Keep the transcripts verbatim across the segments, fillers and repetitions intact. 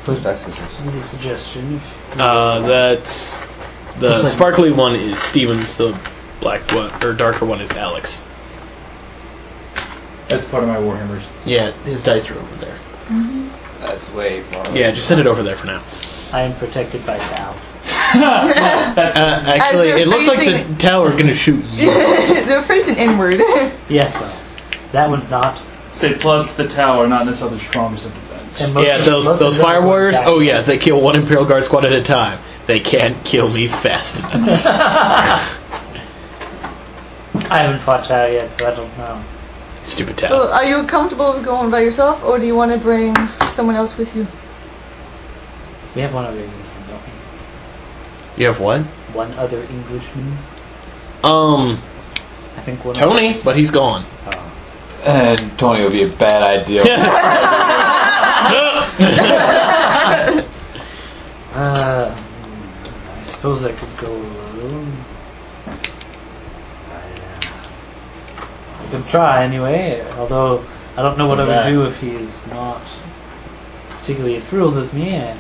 Who's Dark Sisters? As a suggestion. Uh, that's the sparkly one is Stevens. The black one or darker one is Alex. That's part of my Warhammers. Yeah, his dice are over there. Mm-hmm. That's way far away. Yeah, just send it over there for now. I am protected by Tau. That's Uh, actually, they're it looks like the facing- tower are gonna shoot you. They're facing inward. Yes, well, that one's not. say plus the tower, not necessarily the strongest of defense. And most Yeah, of- those most those of them fire are warriors. back. Oh yeah, they kill one Imperial Guard squad at a time. They can't kill me fast enough. I haven't fought Tau yet, so I don't know. Stupid So, tower. are you comfortable with going by yourself, or do you want to bring someone else with you? We have one other Englishman, don't we? You have what? One other Englishman. Um, I think one. Tony, but he's gone. Oh. And Tony would be a bad idea. Uh, hmm, I suppose I could go alone. I, uh, I could try anyway, although I don't know what I would do if he's not particularly thrilled with me. And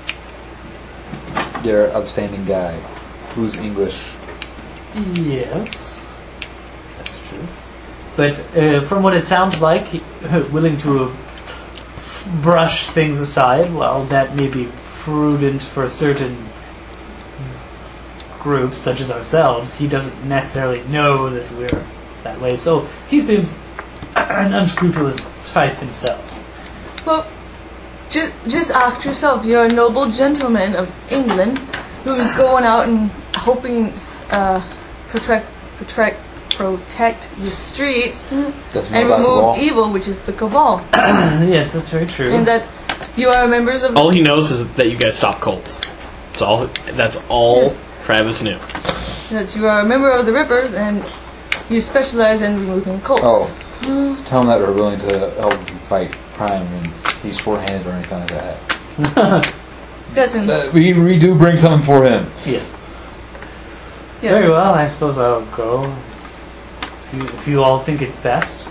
You're an upstanding guy who's English. yes, that's true. But uh, from what it sounds like, he, willing to uh, brush things aside, well, that may be prudent for certain groups, such as ourselves. He doesn't necessarily know that we're that way, so he seems an unscrupulous type himself. Well, just just act yourself. You're a noble gentleman of England who's going out and hoping uh, protect protect protect the streets Doesn't know and about the remove wall. evil, which is the cabal, Yes, that's very true. and that you are members of. All he knows is that you guys stop cults. That's all. That's all Yes. Travis knew. That you are a member of the Rippers and you specialize in removing cults. Oh. Tell him that we're willing to help him fight crime and he's short-handed or anything like that. Yes, and Uh, we, we do bring something for him. Yes. yeah. Very well, I suppose I'll go. If you, if you all think it's best.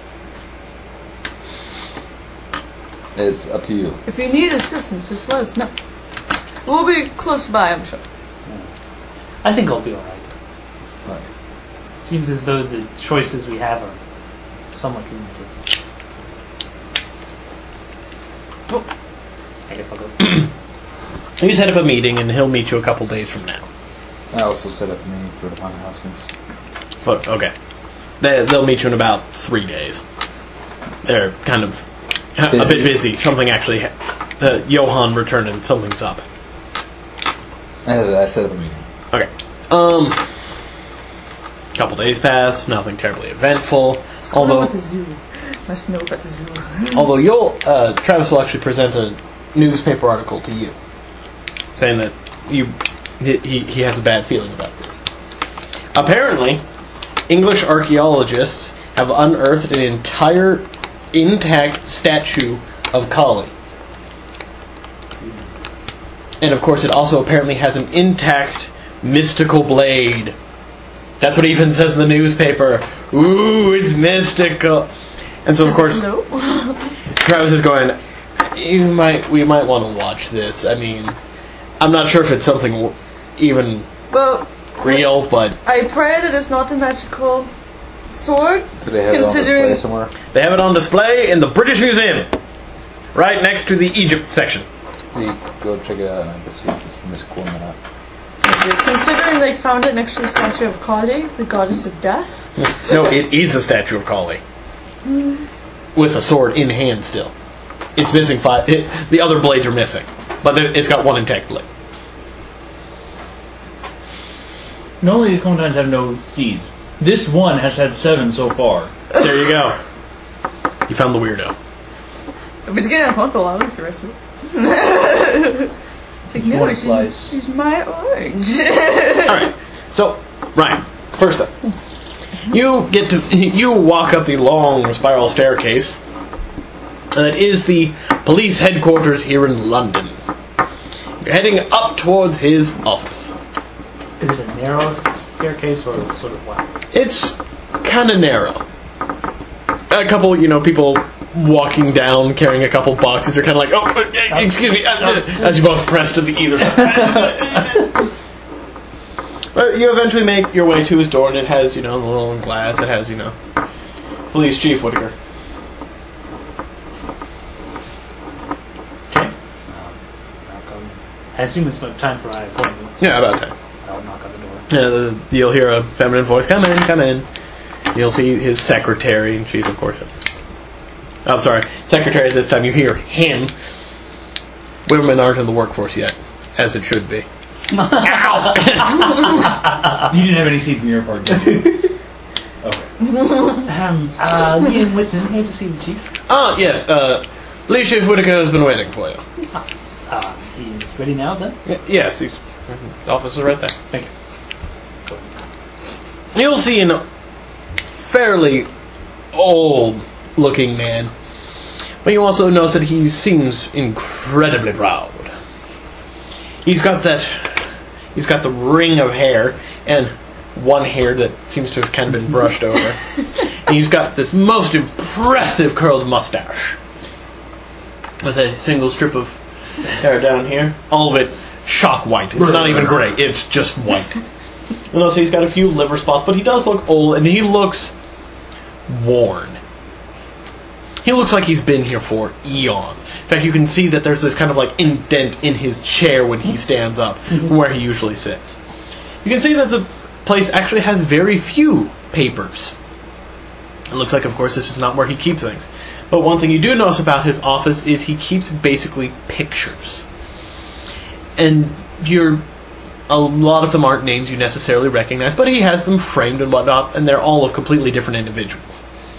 It's up to you. If you need assistance, just let us know. We'll be close by, I'm sure. I think I'll be alright. Right. Seems as though the choices we have are somewhat limited. Oh, I guess I'll go. You set up a meeting, and he'll meet you a couple days from now. I also set up a meeting for the haunted houses. But okay, they, they'll meet you in about three days. They're kind of a Busy. bit busy. Something actually, ha- uh, Johan returned, and something's up. I, I set up a meeting. Okay. Um. Couple days pass. Nothing terribly eventful. What's going on Although, with the zoo? Must know about the zoo. although you'll, uh, Travis will actually present a newspaper article to you, saying that you, he, he has a bad feeling about this. Apparently, English archaeologists have unearthed an entire intact statue of Kali. And of course, it also apparently has an intact mystical blade. That's what it even says in the newspaper. Ooh, it's mystical. And so, of course, No. Travis is going, you might, we might want to watch this. I mean, I'm not sure if it's something w- even Well, real, but I pray that it's not a magical sword. Do they have it on Considering- display somewhere? they have it on display in the British Museum, right next to the Egypt section. You go check it out and I can see if it's mystical or not. Considering they found it next to the statue of Kali, the goddess of death. No, it is a statue of Kali. With a sword in hand still. It's missing five. It, the other blades are missing. But there- it's got one intact blade. Normally these clementines have no seeds. This one has had seven so far. There you go. You found the weirdo. If it's getting uncomfortable, I'll eat the rest of it. It's like, no, One she's, slice. she's my orange. Alright. So, Ryan, first up. You get to you walk up the long spiral staircase. That is the police headquarters here in London. You're heading up towards his office. Is it a narrow staircase or sort of wide? It's kind of narrow. A couple, you know, people walking down, carrying a couple boxes. You're kind of like, oh, uh, excuse me, uh, as you both press to the either side. But you eventually make your way to his door, and it has, you know, the little glass. It has, you know, Police Chief Whitaker. Okay. Um, knock on- I assume it's about time for my appointment. Yeah, about time. I'll knock on the door. Yeah, the, you'll hear a feminine voice, come in, come in. You'll see his secretary, and she's, of course, I'm sorry, secretary this time. You hear him. Women aren't in the workforce yet, as it should be. Ow! You didn't have any seats in your party, did you? Okay. Um, uh, Liam Whitman, here to see the chief. Ah, yes, uh, Police Chief Whitaker has been waiting for you. Uh, he's ready now, then? Y- yes, he's, the office is right there. Thank you. You'll see a fairly old-looking man, but you also notice that he seems incredibly proud. He's got that, he's got the ring of hair, and one hair that seems to have kind of been brushed over. And he's got this most impressive curled mustache, with a single strip of hair down here, all of it shock white. It's not even grey, it's just white. And also he's got a few liver spots, but he does look old, and he looks worn. He looks like he's been here for eons. In fact, you can see that there's this kind of like indent in his chair when he stands up, where he usually sits. You can see that the place actually has very few papers. It looks like, of course, this is not where he keeps things. But one thing you do notice about his office is he keeps basically pictures. And you're... a lot of them aren't names you necessarily recognize, but he has them framed and whatnot, and they're all of completely different individuals.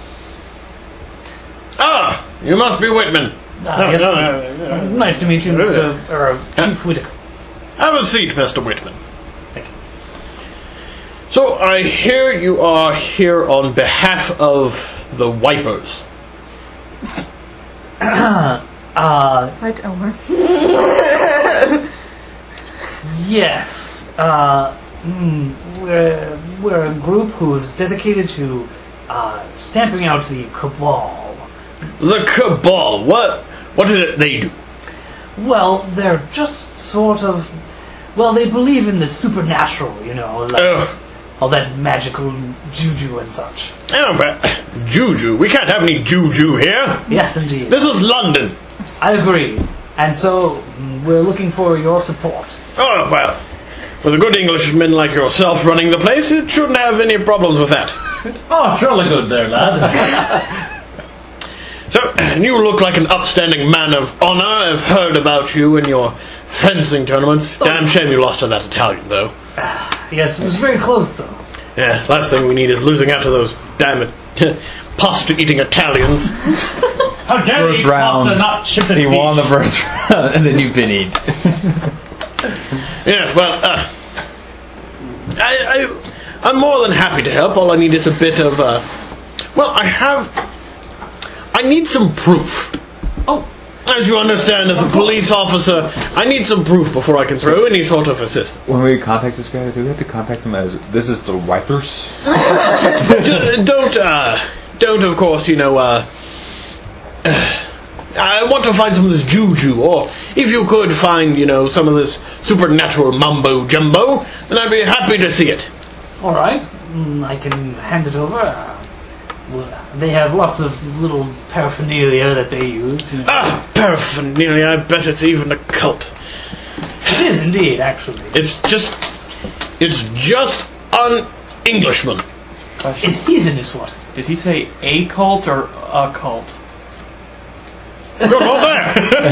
Ah, you must be Whitman. Uh, yes, uh, nice to meet you, Mister Uh, Chief Whitaker. Have a seat, Mister Whitman. Thank you. So, I hear you are here on behalf of the Wipers. Uh, Right, Elmer. yes. Uh, mm, we're, we're a group who's dedicated to uh, stamping out the cabal. The Cabal. What? What is it they do? Well, they're just sort of... Well, they believe in the supernatural, you know, like Ugh. all that magical juju and such. Oh, but juju. We can't have any juju here. Yes, indeed. This is London. I agree. And so, mm, we're looking for your support. Oh, well. With a good Englishman like yourself running the place, it shouldn't have any problems with that. Oh, surely good there, lad. So, you look like an upstanding man of honor. I've heard about you in your fencing tournaments. Damn shame you lost to that Italian, though. Yes, it was very close, though. Yeah, last thing we need is losing out to those damn it, pasta-eating Italians. How dare First you eat round, pasta, not chips and He fish. won the first round, and then you pitied. Yes, well, uh, I, I, I'm more than happy to help. All I need is a bit of, uh, well, I have, I need some proof. Oh. As you understand, as a police officer, I need some proof before I can throw any sort of assistance. When we contact this guy, do we have to contact him as this is the Wipers? D- don't, uh, don't, of course, you know, uh, I want to find some of this juju, or if you could find, you know, some of this supernatural mumbo jumbo, then I'd be happy to see it. All right. Mm, I can hand it over. Uh, well, they have lots of little paraphernalia that they use. You know. Ah, paraphernalia, I bet it's even a cult. It is indeed, actually. It's just, it's just an Englishman. It's heathen is what it is. Did he say a cult or a cult? Good one there.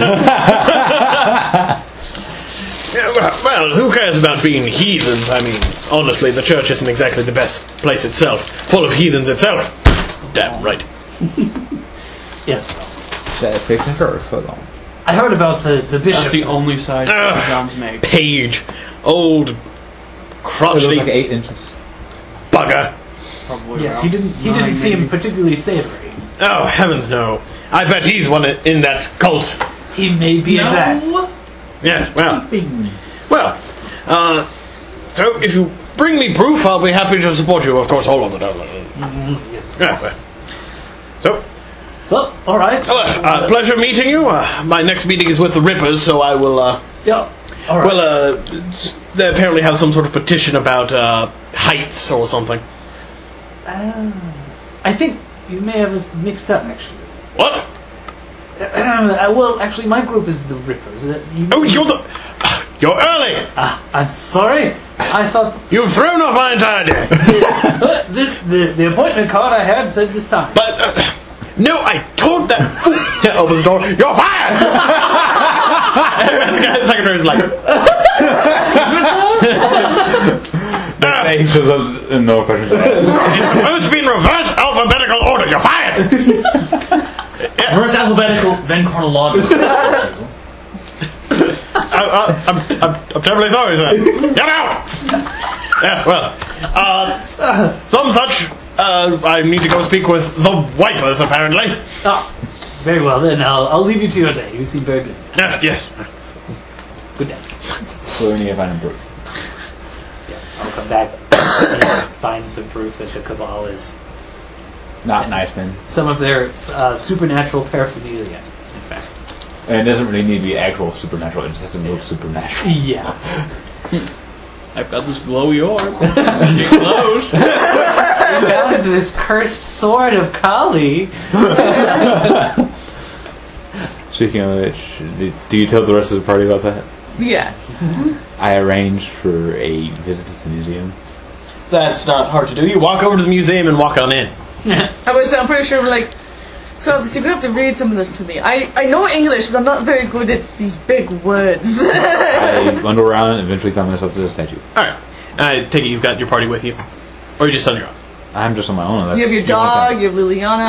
Yeah, well, well, who cares about being heathens? I mean, honestly, the church isn't exactly the best place itself. Full of heathens itself. Damn right. Yes. Well, Should I face center or foot long? I heard about the the bishop. That's the only size Ugh. John's make. Page. Old, It crotchety was like eight inches. bugger. Probably Yes, around he didn't. He nine, didn't seem maybe. particularly savory. Oh, heavens no. I bet he's one in that cult. He may be a that. Yeah, well. Well, uh, so if you bring me proof, I'll be happy to support you. Of course, hold on the door. Yes. Yeah, well. So, Well, all right. Well, uh, pleasure meeting you. Uh, my next meeting is with the Rippers, so I will. Uh, Yeah. All right. well, uh, they apparently have some sort of petition about uh, heights or something. Uh, I think you may have us mixed up, actually. What? Uh, well, actually, my group is the Rippers. Uh, you Oh, you're the. You're early. Ah, I'm sorry. I thought You've thrown off my entire day. uh, the, the the appointment card I had said this time. But uh, no, I told that fool. Opens the door. You're fired. This guy's secretary is like. He shows up and no questions asked. It's supposed to be in reverse alphabetical order. You're fired. First alphabetical, then chronological. I, I, I'm, I'm, I'm terribly sorry, sir. Get out! Yes, well, uh, some such. Uh, I need to go speak with the Wipers, apparently. Ah, very well then. I'll I'll leave you to your day. You seem very busy. Yes, yes. Good day. So we need to find him proof. I'll come back and find some proof that the Cabal is Not nice, man. some of their uh, supernatural paraphernalia. In fact. And it doesn't really need to be actual supernatural. It just has to look supernatural. Yeah. I've got this glowy orb. It glows. We found this cursed sword of Kali. Speaking of which, do- do you tell the rest of the party about that? Yeah. I arranged for a visit to the museum. That's not hard to do. You walk over to the museum and walk on in. I was, I'm pretty sure, like, so you're gonna have to read some of this to me. I, I know English, but I'm not very good at these big words. I wandered around and eventually found myself to the statue. All right. I take it you've got your party with you, or you're just on your own. I'm just on my own. That's You have your the only dog, thing. you have Liliana.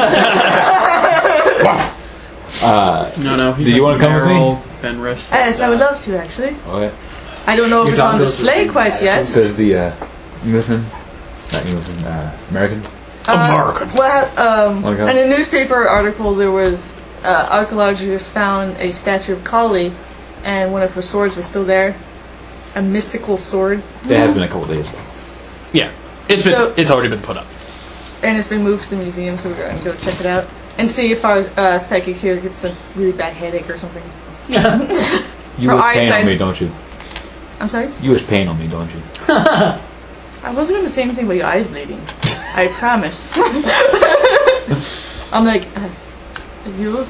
Uh, No, no. He's Do you like wanna come with me? Meryl, Fenris. Yes, I would love to, actually. okay. I don't know if Your it's dog on goes with display you. quite yet. Says the uh, Englishman, not Englishman, uh, American. American. Well, um, Wanna go? in a newspaper article, there was uh, archaeologists found a statue of Kali, and one of her swords was still there. A mystical sword, It has been a couple days. Yeah, it's been So- it's already been put up. and it's been moved to the museum, so we're going to go check it out and see if our uh, psychic here gets a really bad headache or something. You Her wish pain on eyesight's- me, don't you? I'm sorry? You wish pain on me, don't you? I wasn't going to say anything about your eyes bleeding. I promise. I'm like, uh, you?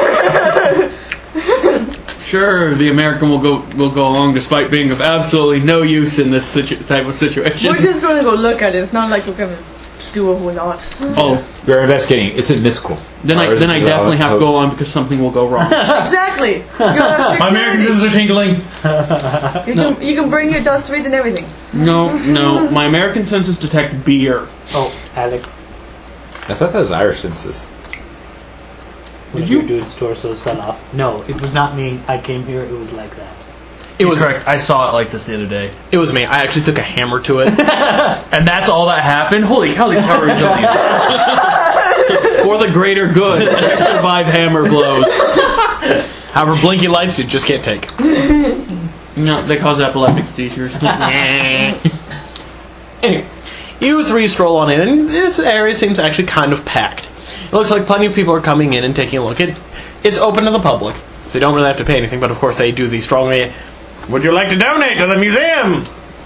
Sure, the American will go will go along despite being of absolutely no use in this situ- type of situation. We're just going to go look at it. It's not like we're going to do a whole lot. Oh, You're investigating. It's in mystical. then I Or is then it- I definitely have to oh, go on because something will go wrong. Exactly. You're a My American security. senses are tingling. You can, you can bring your dust read and everything. No, no, my American senses detect beer. Oh, Alec. I thought that was Irish census. One of your dude's torsos fell off. No, it was not me. I came here. It was like that. It was correct. I saw it like this the other day. it was me. I actually took a hammer to it. And that's all that happened? Holy cow, these are resilient. For the greater good, survive hammer blows. However, blinky lights you just can't take. No, they cause epileptic seizures. Anyway, you three stroll on in, and this area seems actually kind of packed. It looks like plenty of people are coming in and taking a look. It, it's open to the public, so you don't really have to pay anything, but of course they do the strongly... Would you like to donate to the museum?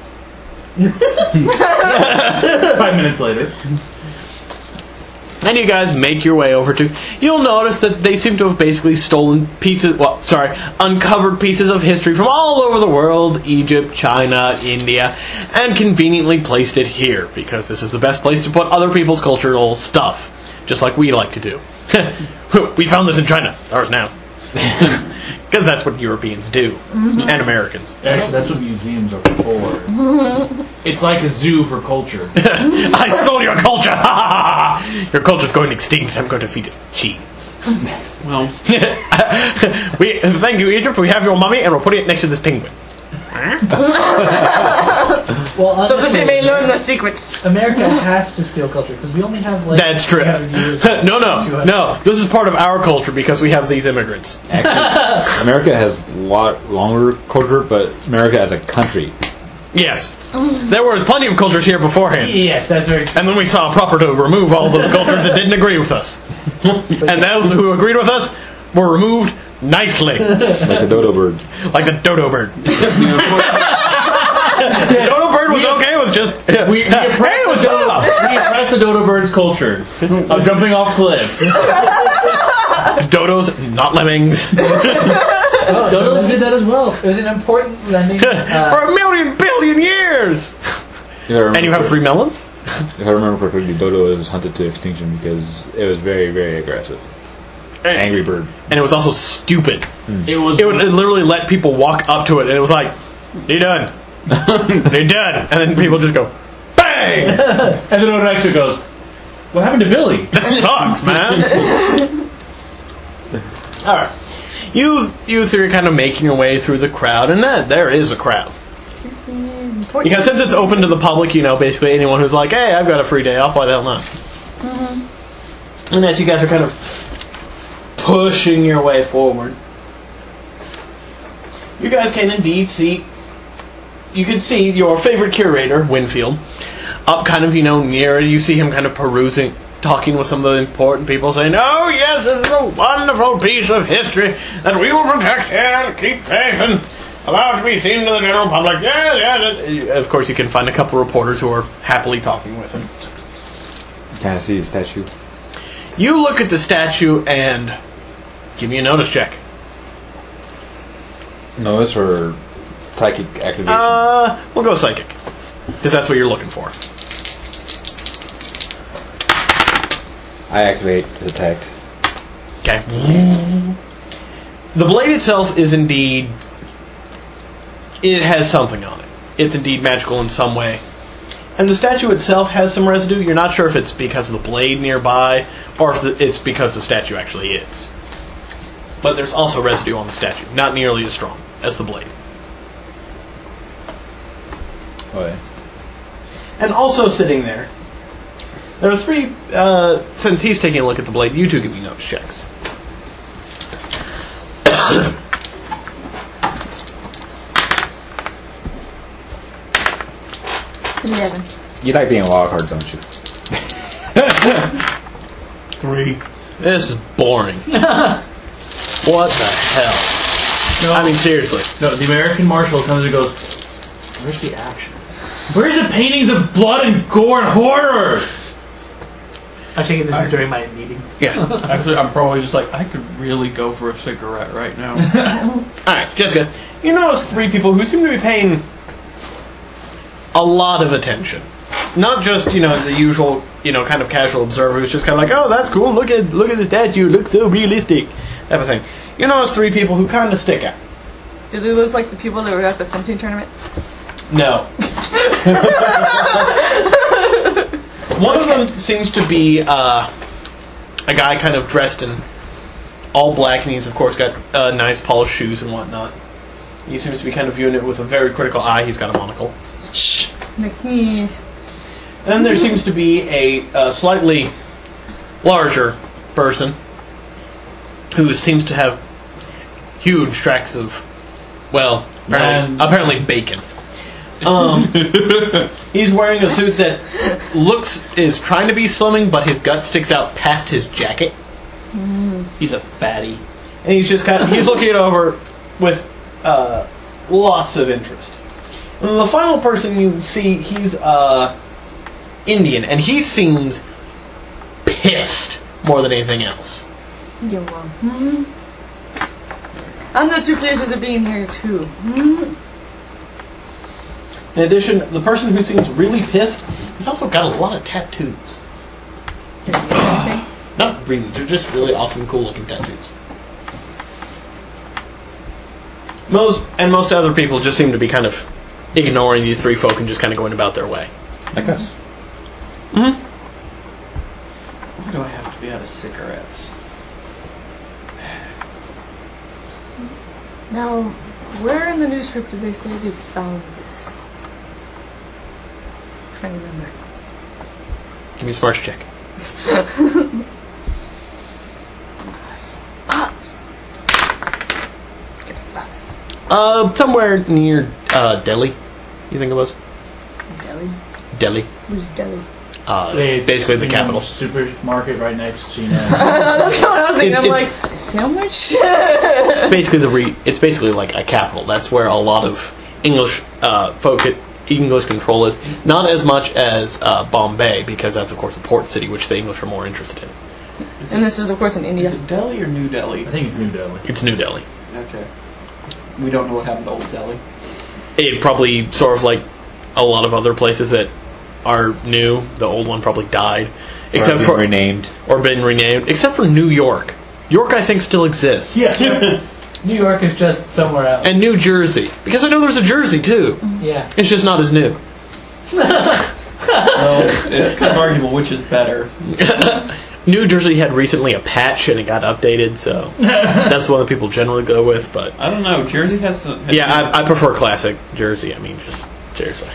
Five minutes later. And you guys make your way over to... You'll notice that they seem to have basically stolen pieces... Well, sorry, uncovered pieces of history from all over the world. Egypt, China, India. And conveniently placed it here. Because this is the best place to put other people's cultural stuff. Just like we like to do. We found this in China. It's ours now. Because that's what Europeans do. Mm-hmm. And Americans. Actually, that's what museums are for. It's like a zoo for culture. I stole your culture! Your culture's going extinct. I'm going to feed it cheese. Well, we thank you, Egypt. We have your mummy, and we're putting it next to this penguin. Well, So that they honestly, may learn the secrets. America has to steal culture because we only have like. That's true. three hundred years. no, no, no. This is part of our culture because we have these immigrants. Actually, America has a lot longer culture, but America as a country Yes. There were plenty of cultures here beforehand. Yes, that's very true. And then we saw it proper to remove all those cultures that didn't agree with us. And those who agreed with us were removed nicely. Like the dodo bird. Like the dodo bird. The dodo bird was okay with just... We, we, Hey, oppressed what's the dodo, up? we oppressed the dodo bird's culture of jumping off cliffs. Dodos, not lemmings. Dodos did that as well. It was an important lending. For Uh, a million billion years! If I remember And you have three melons? If I remember correctly, dodo was hunted to extinction because it was very, very aggressive. Angry bird. And it was also stupid. It was. It would literally let people walk up to it, and it was like, "You done? You done?" And then people just go, "Bang!" and then over next to it goes, "What happened to Billy?" That sucks, man. All right, you you three are kind of making your way through the crowd, and that there is a crowd. Excuse me. Important. Because since it's open to the public, you know, basically anyone who's like, "Hey, I've got a free day off. Why the hell not?" Mm-hmm. And as you guys are kind of pushing your way forward, you guys can indeed see, you can see your favorite curator, Winfield, up kind of, you know, near, you see him kind of perusing, talking with some of the important people, saying, "Oh yes, this is a wonderful piece of history that we will protect and keep safe and allow it to be seen to the general public." Yeah, yeah. Of course, you can find a couple reporters who are happily talking with him. Can I see the statue? You look at the statue and give me a notice check. No, it's for psychic activation. Uh, we'll go psychic. Because that's what you're looking for. I activate to detect. Okay. The blade itself is indeed... It has something on it. It's indeed magical in some way. And the statue itself has some residue. You're not sure if it's because of the blade nearby, or if it's because the statue actually is. But there's also residue on the statue. Not nearly as strong as the blade. Okay. And also sitting there, there are three, uh, since he's taking a look at the blade, you two give me notice checks. Eleven. You like being a wild card, don't you? Three. This is boring. What the hell? No, I mean, seriously. no, the American Marshal comes and goes, "Where's the action? Where's the paintings of blood and gore and horror?" I take it this is during my meeting. Yeah. Actually, I'm probably just like, I could really go for a cigarette right now. Alright, Jessica. You notice three people who seem to be paying a lot of attention. Not just, you know, the usual, you know, kind of casual observer who's just kind of like, "Oh, that's cool, look at look at the statue, looks so realistic," type of thing. You notice three people who kind of stick out. Do they look like the people that were at the fencing tournament? No. One of them seems to be uh, a guy kind of dressed in all black, and he's, of course, got uh, nice polished shoes and whatnot. He seems to be kind of viewing it with a very critical eye. He's got a monocle. McNeese. And then there seems to be a uh, slightly larger person who seems to have huge tracts of, well, apparently, Man. apparently bacon. Um, he's wearing a suit that looks is trying to be slimming, but his gut sticks out past his jacket. He's a fatty, and he's just kind of he's looking it over with uh, lots of interest. And the final person you see, he's uh, Indian, and he seems pissed more than anything else. You're wrong. Hmm? I'm not too pleased with it being here too. Hmm? In addition, the person who seems really pissed has also got a lot of tattoos. Anything? Not really, they're just really awesome, cool-looking tattoos. Most and most other people just seem to be kind of ignoring these three folk and just kind of going about their way. Like us. Mm-hmm. Why do I have to be out of cigarettes? Now, where in the newspaper did they say they found this? I'm trying to remember. Give me a smarts check. Spots. Get a five. Uh, somewhere near uh, Delhi. you think it was? Delhi. Delhi. Who's Delhi? Uh, It's, basically the you know, capital. supermarket right next to you know. That's what I was thinking. It- I'm it- like, sandwich? It's basically the re- it's basically like a capital. That's where a lot of English uh, folk at English control is. Not as much as uh, Bombay, because that's of course a port city, which the English are more interested in. And this is, of course, in Is India. it Delhi or New Delhi? I think it's New Delhi. It's New Delhi. Okay. We don't know what happened to Old Delhi. It probably sort of like a lot of other places that are new. The old one probably died, except Or for renamed. or been renamed, except for New York. York, I think, still exists. Yeah. New York is just somewhere else. And New Jersey, because I know there's a Jersey too. yeah. It's just not as new. Well, it's kind of arguable which is better. New Jersey had recently a patch and it got updated, so that's the one that people generally go with. But I don't know. Jersey has some. yeah, I, I prefer classic Jersey. I mean, just Jersey.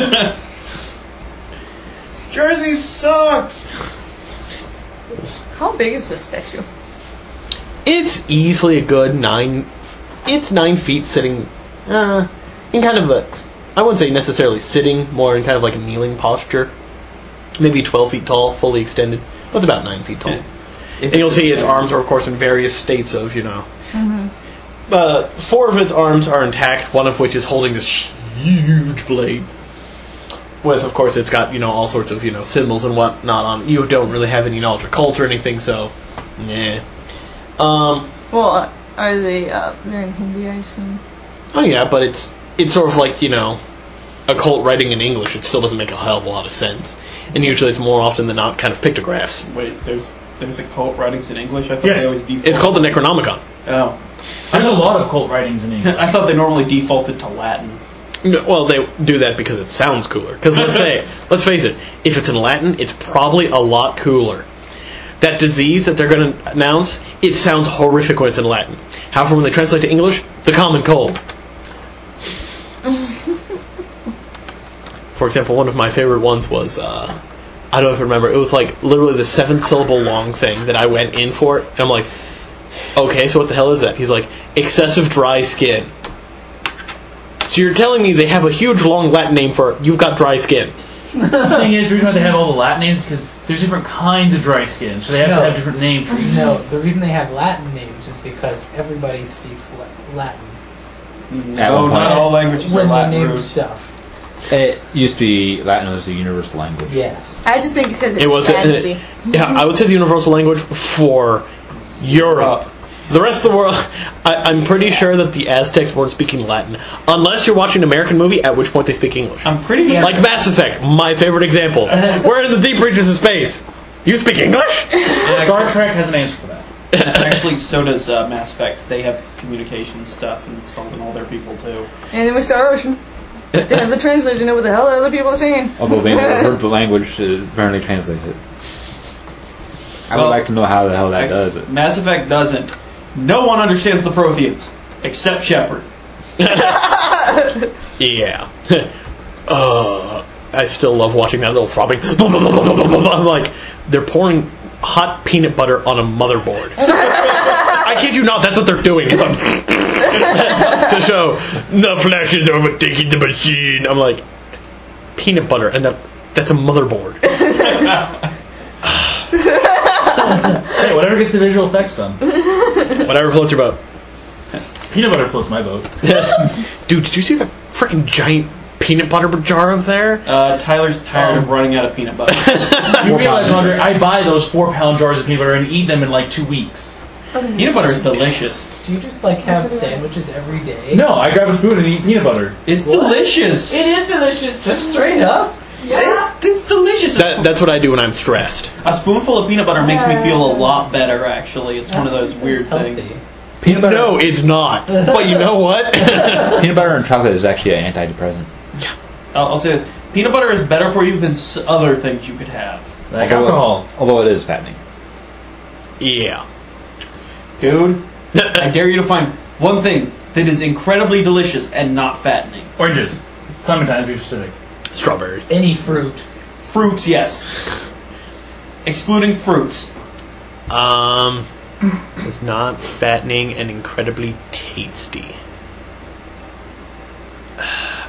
Jersey sucks. How big is this statue? It's easily a good nine. It's nine feet sitting, uh, in kind of a. I wouldn't say necessarily sitting, more in kind of like a kneeling posture. Maybe twelve feet tall, fully extended, but it's about nine feet tall. And you'll see its arms are, of course, in various states of, you know. Uh, four of its arms are intact, one of which is holding this huge blade. With, of course, it's got, you know, all sorts of, you know, symbols and whatnot on it. You don't really have any knowledge of culture or anything, so, nah. Um, Well, uh, are they, uh, they're in Hindi, I assume. oh yeah, but it's, it's sort of like, you know, occult writing in English. It still doesn't make a hell of a lot of sense. And usually it's more often than not kind of pictographs. Wait, there's there's occult writings in English. I thought Yes. they always default. It's called the Necronomicon. Oh, There's a lot of cult writings in English. I thought they normally defaulted to Latin. No, well, they do that because it sounds cooler. Because let's say, let's face it, if it's in Latin, it's probably a lot cooler. That disease that they're going to announce, it sounds horrific when it's in Latin. However, when they translate to English, the common cold. For example, one of my favorite ones was, uh, I don't even remember, it was like literally the seven syllable long thing that I went in for, and I'm like, okay, so what the hell is that? He's like, excessive dry skin. So you're telling me they have a huge long Latin name for you've got dry skin. The thing is, the reason why they have all the Latin names is because there's different kinds of dry skin, so they have No. to have different names for each. No, the reason they have Latin names is because everybody speaks La- Latin At No, one not point. all languages are when they Latin name roots. stuff. It used to be Latin was the universal language. Yes. I just think because it's It was fancy. yeah, I would say the universal language for Europe. The rest of the world, I, I'm pretty sure that the Aztecs weren't speaking Latin, unless you're watching an American movie, at which point they speak English. I'm pretty sure. Like Mass Effect, my favorite example. We're in the deep reaches of space. You speak English? Star Trek has an answer for that. Actually, so does uh, Mass Effect. They have communication stuff installed in all their people too. And with Star Ocean. They have the translator to know what the hell other people are saying. Although they never heard the language to apparently translate it. I would Well, like to know how the hell that does it. Mass Effect doesn't. No one understands the Protheans except Shepard. Yeah. uh, I still love watching that little throbbing. I'm like, they're pouring hot peanut butter on a motherboard. I kid you not, that's what they're doing. It's like, to show the flesh is overtaking the machine. I'm like, peanut butter, and that that's a motherboard. Hey, whatever gets the visual effects done. Whatever floats your boat. Peanut butter floats my boat. Dude, did you see the freaking giant peanut butter jar up there? Uh, Tyler's tired Um, of running out of peanut butter. You realize, Andre, I buy those four pound jars of peanut butter and eat them in like two weeks. Peanut butter is delicious. Do you just like have sandwiches every day? No, I grab a spoon and eat peanut butter. It's What? delicious. It is delicious, just straight up. It's, it's delicious. That, that's what I do when I'm stressed. A spoonful of peanut butter makes me feel a lot better, actually. It's one of those weird It's healthy. things. Peanut butter, No, it's not. But you know what? peanut butter and chocolate is actually an antidepressant. I'll, I'll say this. Peanut butter is better for you than s- other things you could have. Like Although- alcohol. Although it is fattening. Yeah. Dude, I dare you to find one thing that is incredibly delicious and not fattening. Oranges. Clementines, be specific. Strawberries. Any fruit. Fruits, yes. Excluding fruits. Um, it's not fattening and incredibly tasty.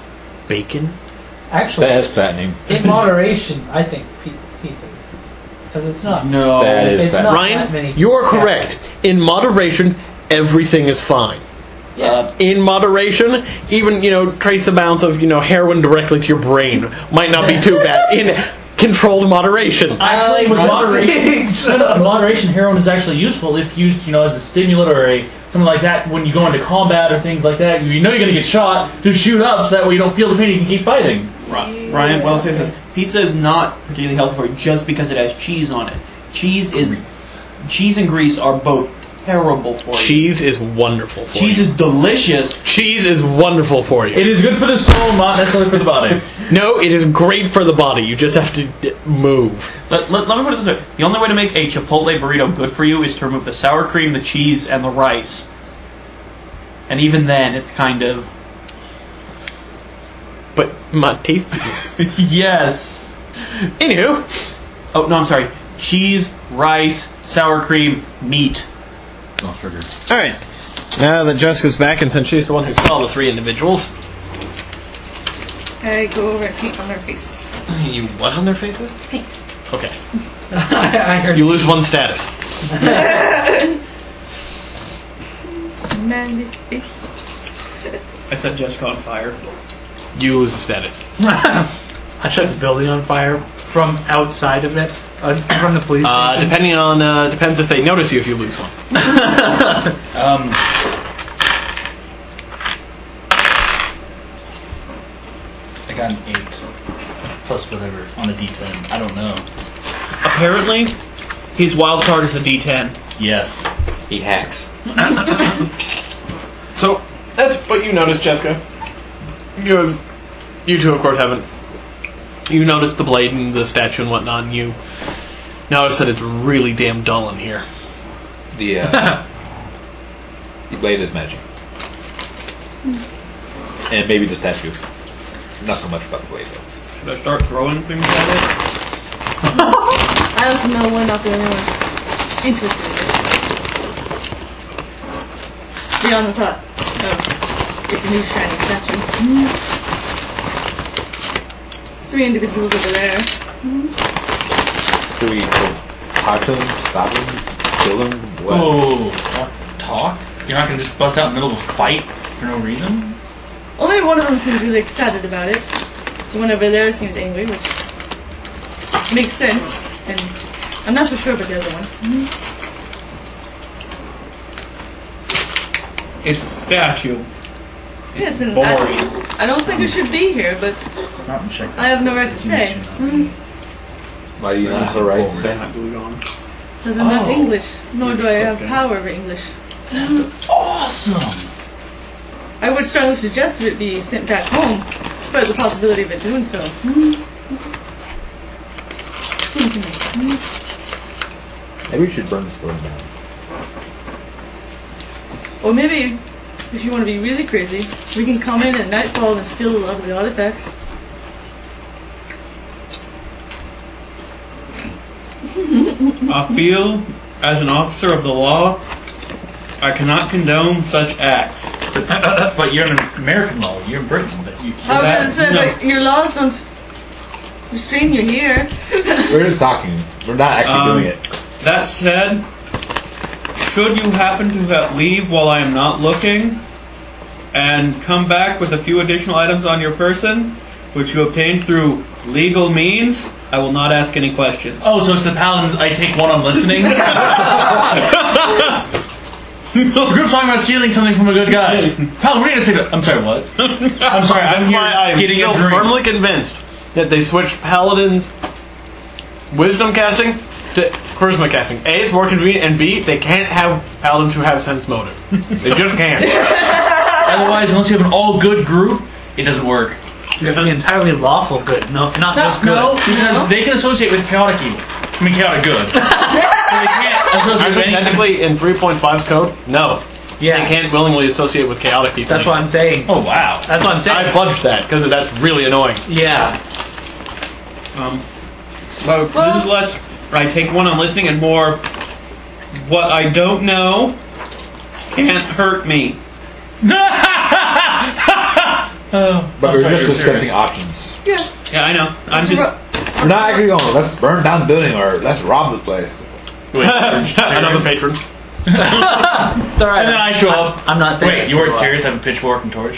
bacon. Actually, That is fattening. in moderation, I think pi- pizza is because it's not. No. That is it's fat. not Ryan, that many you're correct. calories. In moderation, everything is fine. Uh, In moderation, even, you know, trace amounts of, you know, heroin directly to your brain might not be too bad. In controlled moderation. Actually, with I moderation, think no, no, in moderation, heroin is actually useful if used, you know, as a stimulant or a something like that. When you go into combat or things like that, you know you're going to get shot. Just shoot up so that way you don't feel the pain. You can keep fighting. Ri- Ryan Wells says pizza is not particularly healthy for you just because it has cheese on it. Cheese is cheese and grease are both terrible for you. Cheese is wonderful for Cheese you. is delicious. Cheese is wonderful for you. It is good for the soul, not necessarily for the body. No, it is great for the body. You just have to d- move. Let, let, let me put it this way: the only way to make a Chipotle burrito good for you is to remove the sour cream, the cheese, and the rice. And even then, it's kind of But not tasty. yes. Anywho, Oh no, I'm sorry. Cheese, rice, sour cream, meat. No sugar. alright. Now that Jessica's back, and since she's the one who saw the three individuals, I go over and paint on their faces. you what on their faces? Paint. Okay. I heard You lose one status. Smell it. I set Jessica on fire. You lose a status. I set the building on fire from outside of it, uh, from the police Uh, station. depending on, uh, depends if they notice you if you lose one. Um, I got an eight plus whatever on a D ten. I don't know. Apparently, his wild card is a D ten. Yes. he hacks. So, that's what you noticed, Jessica. You have, you two, of course, haven't. You noticed the blade and the statue and whatnot, and you notice that it's really damn dull in here. The uh, the blade is magic, and maybe the statue. Not so much about the blade though. Should I start throwing things at it? I also know we're not the only ones interested in it. Beyond the thought of it's a new shiny statue. It's three individuals over there. Do we talk to him, stop him, kill him? What? Oh, talk? You're not gonna just bust out in the middle of a fight for no reason? Only one of them seems really excited about it. The one over there seems angry, which makes sense. And I'm not so sure about the other one. It's a statue. Yes, and Boring. I, I don't think it should be here, but Not in check. I have no right to say. Why do you not so right? Because I'm not Oh. English, nor do I have power over English. Awesome! I would strongly suggest that it be sent back home, but the possibility of it doing so. Seems to me. Maybe we should burn this building down. Or maybe, if you want to be really crazy, we can come in at nightfall and steal a lot of the artifacts. I feel, as an officer of the law, I cannot condone such acts. But you're in American law. You're in Britain. But you How that- does it no. like, your laws don't restrain you here? We're just talking. We're not actually Um, doing it. That said, should you happen to ha- leave while I am not looking, and come back with a few additional items on your person, which you obtained through legal means, I will not ask any questions. Oh, so it's the Paladins. I take one on listening. The group's talking about stealing something from a good guy. Paladin, we're gonna say that. I'm sorry, what? I'm sorry, I'm That's here why I am getting still a drink. firmly convinced that they switched Paladin's wisdom casting to charisma casting. A, it's more convenient, and B, they can't have Paladins who have sense motive. They just can't. Otherwise, unless you have an all-good group, it doesn't work. You have an entirely lawful good, no, not just good. No, because they can associate with chaotic evil. I mean, chaotic good. So they can't associate with Actually, anything. technically, in three point five's code, no. Yeah, They can't willingly associate with chaotic people. that's what I'm saying. Oh, wow. That's what I'm saying. I fudged that, because that's really annoying. Yeah. Um, so this is less, I take one on listening, and more, what I don't know can't hurt me. Oh, But I'm we sorry, were just you're discussing serious. options. Yeah. Yeah, I know. I'm just. We're not actually going, let's burn down the building or let's rob the place. Wait, Another patron. It's alright. And then I show up. I'm not there. Wait, you weren't so, uh, serious? Have a pitchfork and torch?